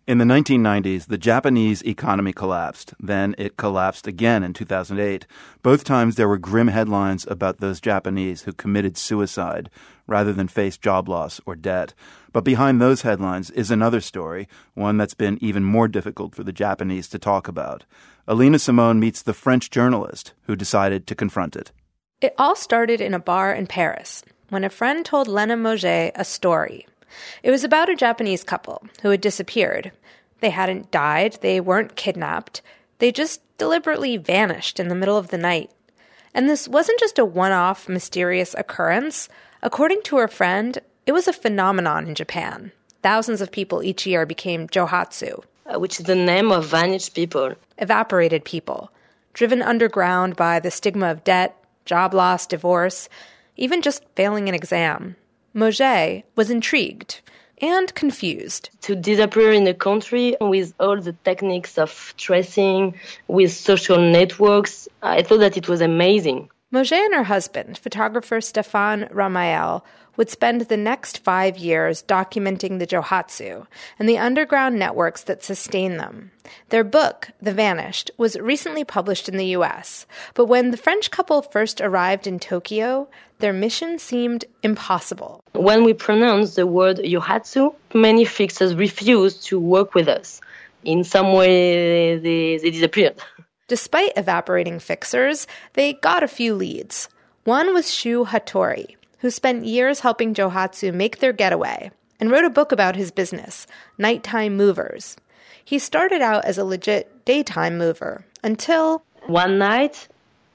In the 1990s, the Japanese economy collapsed. Then it collapsed again in 2008. Both times there were grim headlines about those Japanese who committed suicide rather than face job loss or debt. But behind those headlines is another story, one that's been even more difficult for the Japanese to talk about. Alina Simone meets the French journalist who decided to confront it. It all started in a bar in Paris when a friend told Lena Mauger a story. It was about a Japanese couple who had disappeared. They hadn't died, they weren't kidnapped. They just deliberately vanished in the middle of the night. And this wasn't just a one-off mysterious occurrence. According to her friend, it was a phenomenon in Japan. Thousands of people each year became johatsu, which is the name of vanished people. Evaporated people, driven underground by the stigma of debt, job loss, divorce, even just failing an exam. Mauger was intrigued and confused. To disappear in a country with all the techniques of tracing, with social networks, I thought that it was amazing. Mauger and her husband, photographer Stéphane Ramael, would spend the next 5 years documenting the johatsu and the underground networks that sustain them. Their book, The Vanished, was recently published in the U.S., but when the French couple first arrived in Tokyo, their mission seemed impossible. When we pronounced the word johatsu, many fixers refused to work with us. In some way, they disappeared. Despite evaporating fixers, they got a few leads. One was Shu Hattori, who spent years helping johatsu make their getaway and wrote a book about his business, Nighttime Movers. He started out as a legit daytime mover until... One night,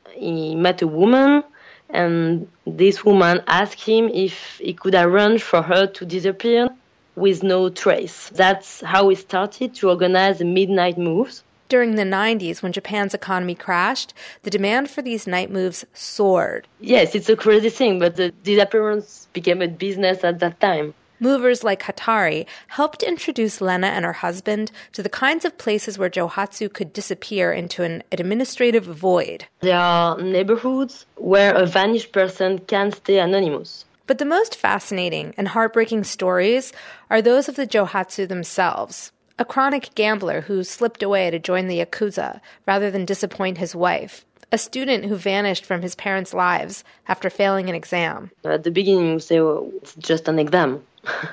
he met a woman, and this woman asked him if he could arrange for her to disappear with no trace. That's how we started to organize the midnight moves. During the 90s, when Japan's economy crashed, the demand for these night moves soared. Yes, it's a crazy thing, but the disappearance became a business at that time. Movers like Hattori helped introduce Lena and her husband to the kinds of places where johatsu could disappear into an administrative void. There are neighborhoods where a vanished person can stay anonymous. But the most fascinating and heartbreaking stories are those of the johatsu themselves. A chronic gambler who slipped away to join the Yakuza rather than disappoint his wife. A student who vanished from his parents' lives after failing an exam. At the beginning, you say, well, it's just an exam.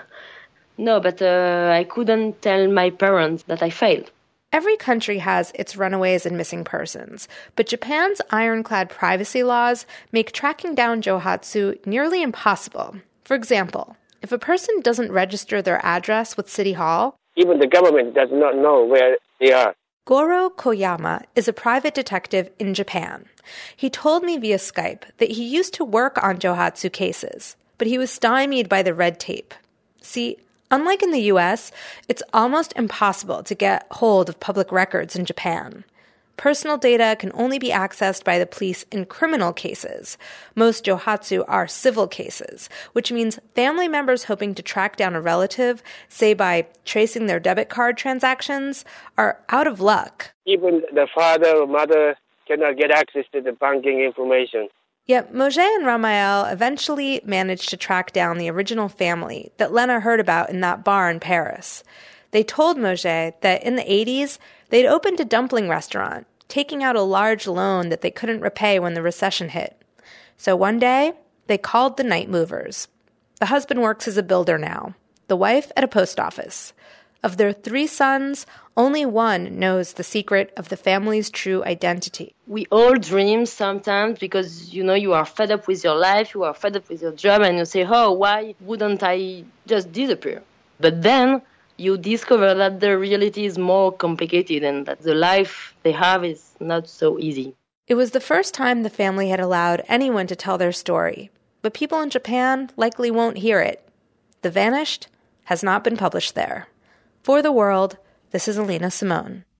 No, but I couldn't tell my parents that I failed. Every country has its runaways and missing persons, but Japan's ironclad privacy laws make tracking down johatsu nearly impossible. For example, if a person doesn't register their address with City Hall, even the government does not know where they are. Goro Koyama is a private detective in Japan. He told me via Skype that he used to work on johatsu cases, but he was stymied by the red tape. See, unlike in the U.S., it's almost impossible to get hold of public records in Japan. Personal data can only be accessed by the police in criminal cases. Most johatsu are civil cases, which means family members hoping to track down a relative, say by tracing their debit card transactions, are out of luck. Even the father or mother cannot get access to the banking information. Yet Mauger and Ramael eventually managed to track down the original family that Lena heard about in that bar in Paris. They told Mauger that in the 80s, they'd opened a dumpling restaurant, taking out a large loan that they couldn't repay when the recession hit. So one day, they called the night movers. The husband works as a builder now, the wife at a post office. Of their 3 sons, only one knows the secret of the family's true identity. We all dream sometimes because, you are fed up with your life, you are fed up with your job, and you say, oh, why wouldn't I just disappear? But then you discover that the reality is more complicated and that the life they have is not so easy. It was the first time the family had allowed anyone to tell their story, but people in Japan likely won't hear it. The Vanished has not been published there. For The World, this is Alina Simone.